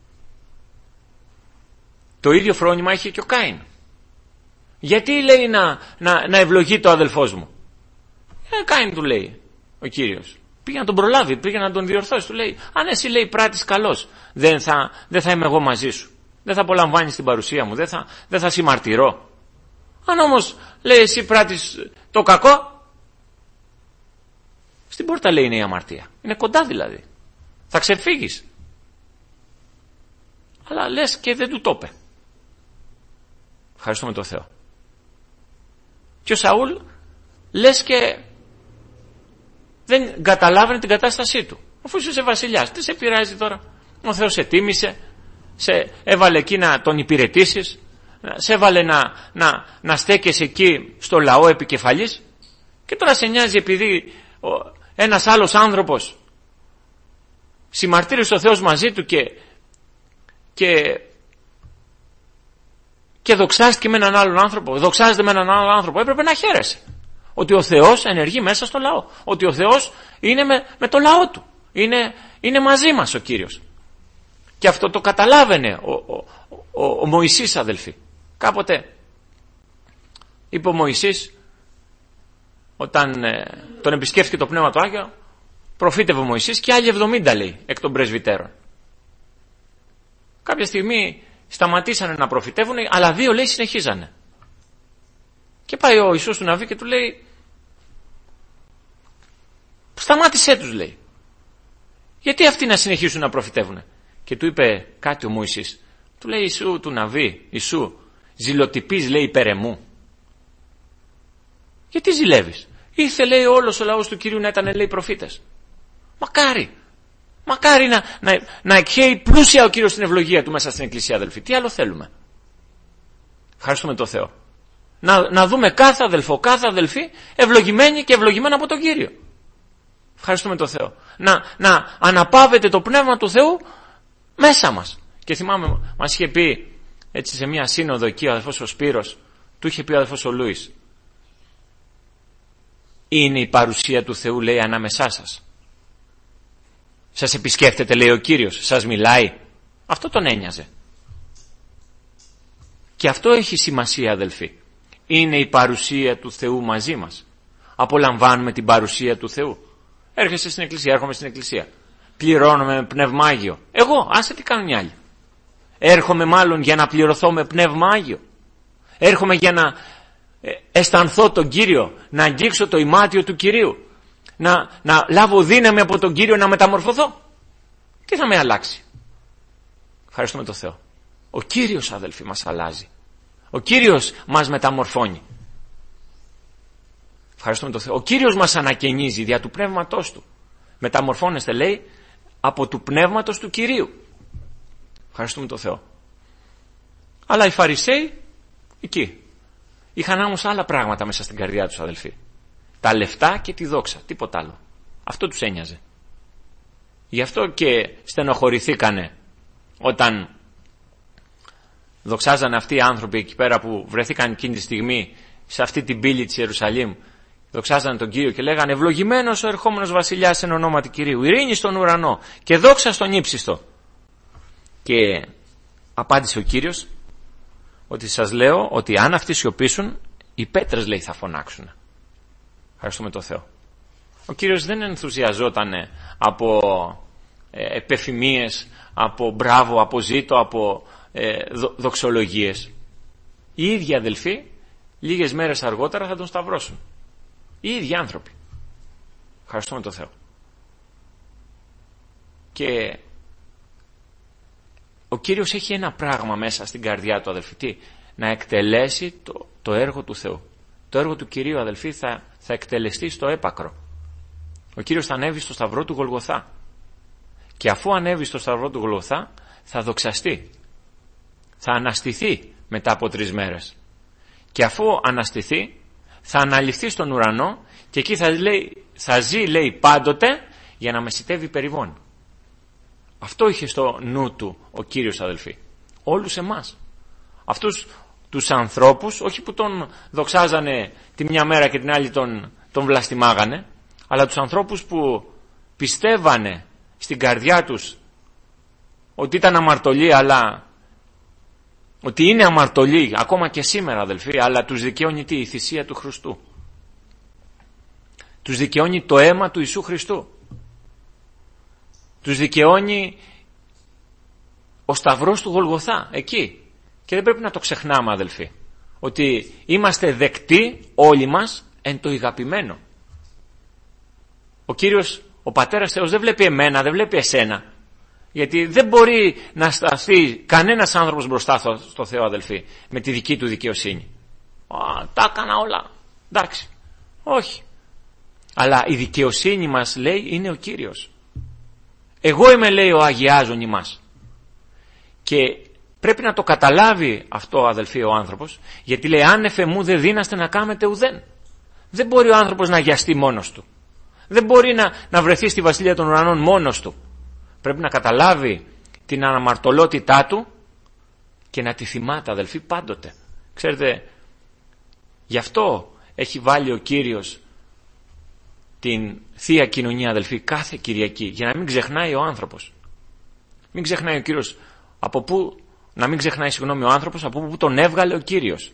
Το ίδιο φρόνημα είχε και ο Κάιν. Γιατί λέει να ευλογεί το αδελφός μου? Κάιν, του λέει ο Κύριος. Πήγε να τον προλάβει, πήγε να τον διορθώσει. Του λέει, αν εσύ, λέει, πράττεις καλώς, δεν θα είμαι εγώ μαζί σου. Δεν θα απολαμβάνεις την παρουσία μου, δεν θα συμμαρτυρώ. Αν όμως, λέει, εσύ πράττεις το κακό, στην πόρτα, λέει, είναι η αμαρτία. Είναι κοντά δηλαδή. Θα ξεφύγεις. Αλλά λες και δεν του το είπε. Ευχαριστούμε τον Θεό. Και ο Σαούλ λες και δεν καταλάβαινε την κατάστασή του. Αφού είσαι βασιλιάς, τι σε πειράζει τώρα? Ο Θεός σε τίμησε, σε έβαλε εκεί να τον υπηρετήσεις, σε έβαλε να στέκεσαι εκεί στο λαό επικεφαλής, και τώρα σε νοιάζει επειδή ένας άλλος άνθρωπος συμμαρτύρησε ο Θεός μαζί του και δοξάστηκε με έναν άλλον άνθρωπο, δοξάζεται με έναν άλλον άνθρωπο. Έπρεπε να χαίρεσαι ότι ο Θεός ενεργεί μέσα στο λαό, ότι ο Θεός είναι με το λαό του, είναι μαζί μας ο Κύριος. Και αυτό το καταλάβαινε ο Μωυσής, αδελφοί. Κάποτε είπε ο Μωυσής, όταν τον επισκέφθηκε το Πνεύμα του Άγιο, προφήτευε ο Μωυσής και άλλοι 70, λέει, εκ των πρεσβυτέρων. Κάποια στιγμή σταματήσανε να προφητεύουν, αλλά 2, λέει, συνεχίζανε. Και πάει ο Ιησούς του Ναβί και του λέει, σταμάτησέ τους, λέει. Γιατί αυτοί να συνεχίσουν να προφητεύουν? Και του είπε κάτι ο Μωυσής. Του λέει, Ιησού του Ναβί, Ιησού, ζηλοτυπείς, λέει, υπέρ εμού. Γιατί ζηλεύεις? Ήρθε, λέει, όλος ο λαός του Κυρίου να ήταν, λέει, προφήτες. Μακάρι να εκχέει πλούσια ο Κύριος την ευλογία του μέσα στην Εκκλησία, αδελφοί. Τι άλλο θέλουμε? Ευχαριστούμε τον Θεό. Να δούμε κάθε αδελφό, κάθε αδελφή ευλογημένη και ευλογημένα από τον Κύριο. Ευχαριστούμε τον Θεό. Να αναπαύεται το Πνεύμα του Θεού μέσα μας. Και θυμάμαι, μας είχε πει έτσι σε μια σύνοδο εκεί ο αδελφός ο Σπύρος, του είχε πει ο αδελφός ο Λούις, είναι η παρουσία του Θεού, λέει, ανάμεσά σας. Σας επισκέφτεται, λέει, ο Κύριος, σας μιλάει. Αυτό τον ένοιαζε. Και αυτό έχει σημασία, αδελφοί. Είναι η παρουσία του Θεού μαζί μας. Απολαμβάνουμε την παρουσία του Θεού. Έρχεσαι στην Εκκλησία, έρχομαι στην Εκκλησία. Πληρώνομαι με Πνεύμα Άγιο. Εγώ, άσε τι κάνουν οι άλλοι. Έρχομαι μάλλον για να πληρωθώ με Πνεύμα Άγιο. Έρχομαι για να αισθανθώ τον Κύριο, να αγγίξω το ημάτιο του Κυρίου. Να λάβω δύναμη από τον Κύριο να μεταμορφωθώ. Τι θα με αλλάξει? Ευχαριστούμε τον Θεό. Ο Κύριος, αδελφοί, μας αλλάζει. Ο Κύριος μας μεταμορφώνει. Ευχαριστούμε τον Θεό. Ο Κύριος μας ανακαινίζει δια του Πνεύματός Του. Μεταμορφώνεστε, λέει, από του Πνεύματος του Κυρίου. Ευχαριστούμε τον Θεό. Αλλά οι Φαρισαίοι εκεί είχαν όμως άλλα πράγματα μέσα στην καρδιά τους, αδελφοί. Τα λεφτά και τη δόξα, τίποτα άλλο. Αυτό τους ένοιαζε. Γι' αυτό και στενοχωρηθήκανε όταν δοξάζανε αυτοί οι άνθρωποι εκεί πέρα που βρεθήκαν εκείνη τη στιγμή σε αυτή την πύλη της Ιερουσαλήμ. Δοξάζανε τον Κύριο και λέγανε, ευλογημένος ο ερχόμενος βασιλιάς εν ονόματι Κυρίου, ειρήνη στον ουρανό και δόξα στον ύψιστο. Και απάντησε ο Κύριος ότι σας λέω ότι αν αυτοί σιωπήσουν, οι πέτρες, λέει, θα φωνάξουν. Ευχαριστούμε τον Θεό. Ο Κύριος δεν ενθουσιαζόταν από επεφημίες, από μπράβο, από ζήτο, από δοξολογίες. Οι ίδιοι αδελφοί λίγες μέρες αργότερα θα τον σταυρώσουν. Οι ίδιοι άνθρωποι. Ευχαριστούμε τον Θεό. Και ο Κύριος έχει ένα πράγμα μέσα στην καρδιά του, αδελφοί. Τι? Να εκτελέσει το έργο του Θεού. Το έργο του Κυρίου, αδελφοί, θα εκτελεστεί στο έπακρο. Ο Κύριος θα ανέβει στο σταυρό του Γολγοθά. Και αφού ανέβει στο σταυρό του Γολγοθά, θα δοξαστεί. Θα αναστηθεί μετά από 3 μέρες. Και αφού αναστηθεί, θα αναλυφθεί στον ουρανό και εκεί θα ζει, λέει, πάντοτε για να μεσιτεύει περιβόν. Αυτό είχε στο νου του ο Κύριος, αδελφοί. Όλους εμάς. Αυτούς τους ανθρώπους, όχι που τον δοξάζανε τη μια μέρα και την άλλη τον βλαστημάγανε, αλλά τους ανθρώπους που πιστεύανε στην καρδιά τους ότι ήταν αμαρτωλοί, αλλά ότι είναι αμαρτωλοί ακόμα και σήμερα, αδελφοί, αλλά τους δικαιώνει τι? Η θυσία του Χριστού. Τους δικαιώνει το αίμα του Ιησού Χριστού. Τους δικαιώνει ο σταυρός του Γολγοθά εκεί. Και δεν πρέπει να το ξεχνάμε, αδελφοί, ότι είμαστε δεκτοί όλοι μας εν το ηγαπημένο. Ο Κύριος, ο Πατέρας Θεός, δεν βλέπει εμένα, δεν βλέπει εσένα. Γιατί δεν μπορεί να σταθεί κανένας άνθρωπος μπροστά στο Θεό, αδελφοί, με τη δική του δικαιοσύνη. Τα έκανα όλα. Εντάξει. Όχι. Αλλά η δικαιοσύνη μας, λέει, είναι ο Κύριος. Εγώ είμαι, λέει, ο αγιάζων ημάς. Και πρέπει να το καταλάβει αυτό, αδελφοί, ο άνθρωπος, γιατί λέει, άνευ μου δεν δύναστε να κάμετε ουδέν. Δεν μπορεί ο άνθρωπος να αγιαστεί μόνος του. Δεν μπορεί να βρεθεί στη βασιλεία των ουρανών μόνος του. Πρέπει να καταλάβει την αναμαρτωλότητά του και να τη θυμάται, αδελφοί, πάντοτε. Ξέρετε, γι' αυτό έχει βάλει ο Κύριος την Θεία Κοινωνία, αδελφοί, κάθε Κυριακή, για να μην ξεχνάει ο άνθρωπος. Μην ξεχνάει ο Κύριος από πού, να μην ξεχνάει ο άνθρωπος από πού τον έβγαλε ο Κύριος.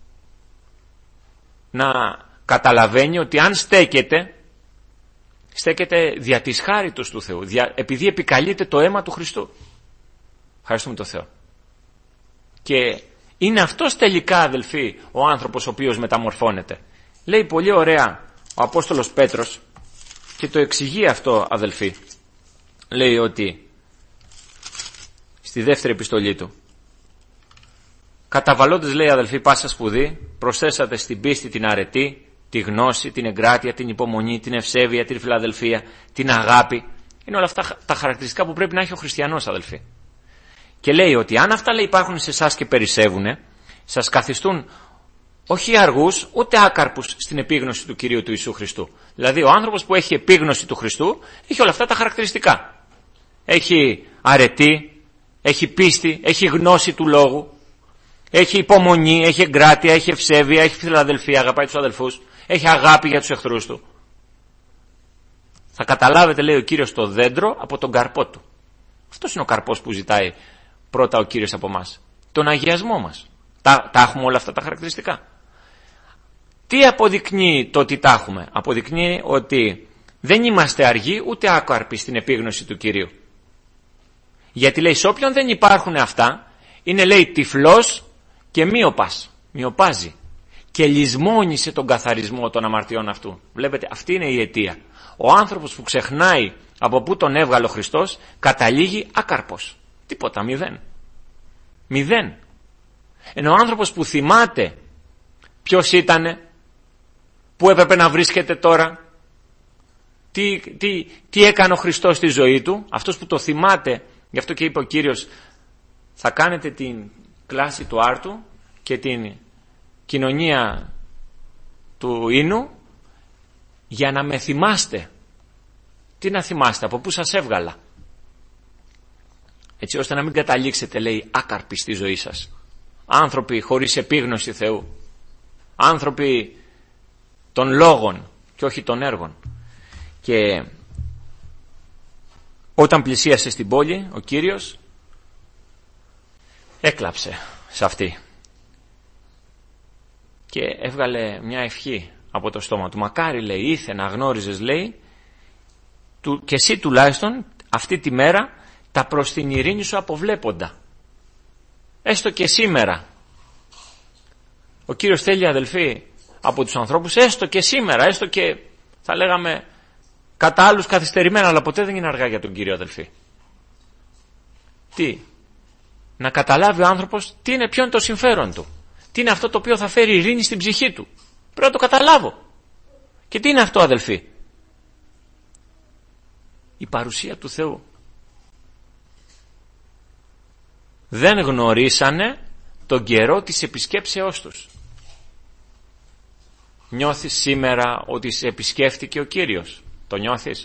Να καταλαβαίνει ότι αν στέκεται δια της χάριτος του Θεού, επειδή επικαλείται το αίμα του Χριστού. Ευχαριστούμε τον Θεό. Και είναι αυτός τελικά, αδελφοί, ο άνθρωπος ο οποίος μεταμορφώνεται. Λέει πολύ ωραία ο Απόστολος Πέτρος και το εξηγεί αυτό, αδελφοί. Λέει ότι στη δεύτερη επιστολή του, καταβαλλόντες, λέει, αδελφοί, πάσα σπουδή, προσθέσατε στην πίστη την αρετή, τη γνώση, την εγκράτεια, την υπομονή, την ευσέβεια, την φιλαδελφία, την αγάπη. Είναι όλα αυτά τα χαρακτηριστικά που πρέπει να έχει ο χριστιανός, αδελφοί. Και λέει ότι αν αυτά, λέει, υπάρχουν σε εσάς και περισσεύουνε, σας καθιστούν όχι αργούς ούτε άκαρπους στην επίγνωση του Κυρίου του Ιησού Χριστού. Δηλαδή ο άνθρωπος που έχει επίγνωση του Χριστού έχει όλα αυτά τα χαρακτηριστικά. Έχει αρετή, έχει πίστη, έχει γνώση του λόγου, έχει υπομονή, έχει εγκράτεια, έχει ευσέβεια, έχει φιλαδελφία, αγαπάει τους αδελφούς, έχει αγάπη για τους εχθρούς του. Θα καταλάβετε, λέει ο Κύριος, το δέντρο από τον καρπό του. Αυτός είναι ο καρπός που ζητάει πρώτα ο Κύριος από μας. Τον αγιασμό μας. Τα έχουμε όλα αυτά τα χαρακτηριστικά. Τι αποδεικνύει το ότι τα έχουμε? Αποδεικνύει ότι δεν είμαστε αργοί ούτε άκαρποι στην επίγνωση του Κυρίου. Γιατί, λέει, σε όποιον δεν υπάρχουν αυτά, είναι, λέει, τυφλός και μοιοπάζει και λησμόνισε τον καθαρισμό των αμαρτιών αυτού. Βλέπετε, αυτή είναι η αιτία. Ο άνθρωπος που ξεχνάει από πού τον έβγαλε ο Χριστός καταλήγει άκαρπος. Τίποτα, μηδέν. Ενώ ο άνθρωπος που θυμάται ποιος ήτανε, πού έπρεπε να βρίσκεται τώρα, τι έκανε ο Χριστός στη ζωή του, αυτός που το θυμάται, γι' αυτό και είπε ο Κύριος, θα κάνετε την κλάση του άρτου και την κοινωνία του ίνου για να με θυμάστε. Τι να θυμάστε, από πού σας έβγαλα? Έτσι ώστε να μην καταλήξετε, λέει, άκαρποι στη ζωή σας. Άνθρωποι χωρίς επίγνωση Θεού. Άνθρωποι των λόγων και όχι των έργων. Και όταν πλησίασε στην πόλη ο Κύριος έκλαψε σε αυτή και έβγαλε μια ευχή από το στόμα του. Μακάρι, λέει, ήθε να γνώριζες, λέει, και εσύ τουλάχιστον αυτή τη μέρα τα προς την ειρήνη σου αποβλέποντα. Έστω και σήμερα. Ο Κύριος θέλει, αδελφοί, από τους ανθρώπους, έστω και σήμερα, έστω και θα λέγαμε κατά άλλους καθυστερημένα, αλλά ποτέ δεν είναι αργά για τον Κύριο, αδελφοί. Τι? Να καταλάβει ο άνθρωπος ποιο είναι το συμφέρον του. Τι είναι αυτό το οποίο θα φέρει ειρήνη στην ψυχή του. Πρέπει να το καταλάβω. Και τι είναι αυτό, αδελφοί? Η παρουσία του Θεού. Δεν γνωρίσανε τον καιρό της επισκέψεώς τους. Νιώθεις σήμερα ότι σε επισκέφτηκε ο Κύριος? Το νιώθεις?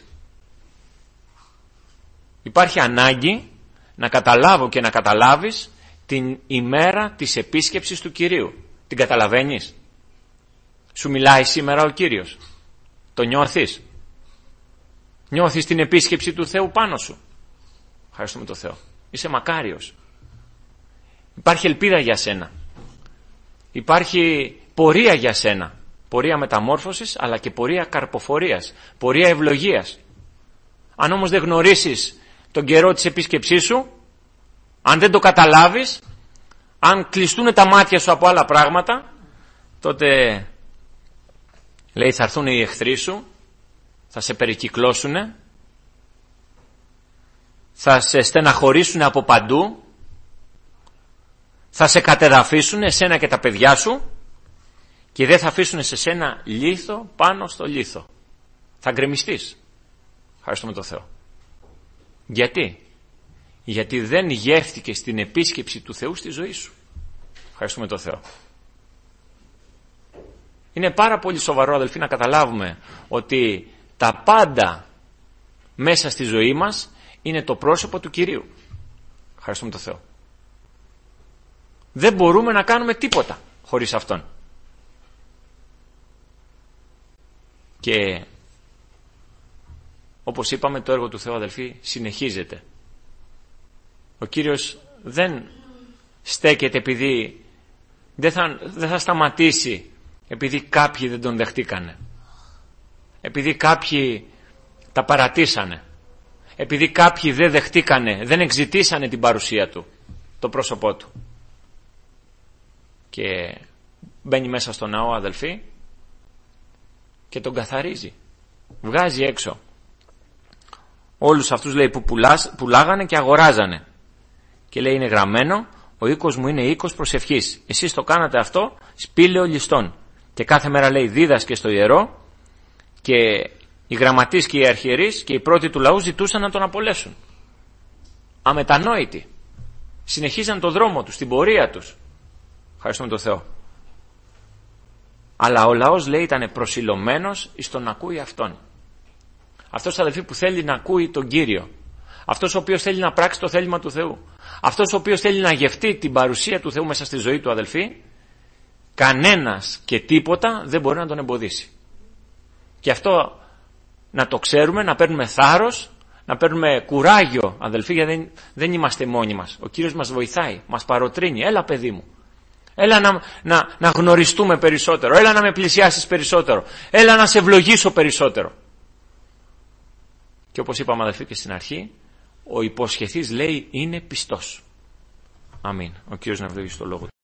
Υπάρχει ανάγκη να καταλάβω και να καταλάβεις την ημέρα της επίσκεψης του Κυρίου. Την καταλαβαίνεις? Σου μιλάει σήμερα ο Κύριος? Το νιώθεις? Νιώθεις την επίσκεψη του Θεού πάνω σου? Ευχαριστούμε τον Θεό. Είσαι μακάριος. Υπάρχει ελπίδα για σένα. Υπάρχει πορεία για σένα. Πορεία μεταμόρφωσης, αλλά και πορεία καρποφορίας. Πορεία ευλογίας. Αν όμως δεν γνωρίσεις τον καιρό της επίσκεψής σου, αν δεν το καταλάβεις, αν κλειστούν τα μάτια σου από άλλα πράγματα, τότε, λέει, θα έρθουν οι εχθροί σου, θα σε περικυκλώσουν, θα σε στεναχωρήσουν από παντού, θα σε κατεδαφίσουν εσένα και τα παιδιά σου και δεν θα αφήσουν σε σένα λίθο πάνω στο λίθο. Θα γκρεμιστείς. Ευχαριστούμε τον Θεό. Γιατί δεν γεύτηκες την επίσκεψη του Θεού στη ζωή σου. Ευχαριστούμε τον Θεό. Είναι πάρα πολύ σοβαρό, αδελφοί, να καταλάβουμε ότι τα πάντα μέσα στη ζωή μας είναι το πρόσωπο του Κυρίου. Ευχαριστούμε τον Θεό. Δεν μπορούμε να κάνουμε τίποτα χωρίς Αυτόν. Και όπως είπαμε, το έργο του Θεού, αδελφοί, συνεχίζεται. Ο Κύριος δεν στέκεται επειδή δεν θα σταματήσει επειδή κάποιοι δεν τον δεχτήκανε, επειδή κάποιοι τα παρατήσανε, επειδή κάποιοι δεν δεχτήκανε, δεν εξητήσανε την παρουσία του, το πρόσωπό του. Και μπαίνει μέσα στο ναό, αδελφοί, και τον καθαρίζει, βγάζει έξω όλους αυτούς, λέει, που πουλάγανε και αγοράζανε, και λέει, είναι γραμμένο, ο οίκος μου είναι οίκος προσευχής, εσείς το κάνατε αυτό σπήλαιο ληστών. Και κάθε μέρα, λέει, δίδασκε στο ιερό, και οι γραμματείς και οι αρχιερείς και οι πρώτοι του λαού ζητούσαν να τον απολέσουν. Αμετανόητοι. Συνεχίζαν το δρόμο τους, την πορεία τους. Ευχαριστούμε τον Θεό. Αλλά ο λαός, λέει, ήταν προσιλωμένος εις τον να ακούει αυτόν. Αυτός, αδελφοί, που θέλει να ακούει τον Κύριο. Αυτός ο οποίος θέλει να πράξει το θέλημα του Θεού. Αυτός ο οποίος θέλει να γευτεί την παρουσία του Θεού μέσα στη ζωή του, αδελφοί, κανένας και τίποτα δεν μπορεί να τον εμποδίσει. Και αυτό να το ξέρουμε, να παίρνουμε θάρρος, να παίρνουμε κουράγιο, αδελφοί, γιατί δεν είμαστε μόνοι μας. Ο Κύριος μας βοηθάει, μας παροτρύνει. Έλα, παιδί μου. Έλα να γνωριστούμε περισσότερο. Έλα να με πλησιάσεις περισσότερο. Έλα να σε ευλογήσω περισσότερο. Και όπως είπαμε, αδελφοί, και στην αρχή, ο υποσχεθής, λέει, είναι πιστός. Αμήν. Ο Κύριος να ευλογήσει το λόγο του.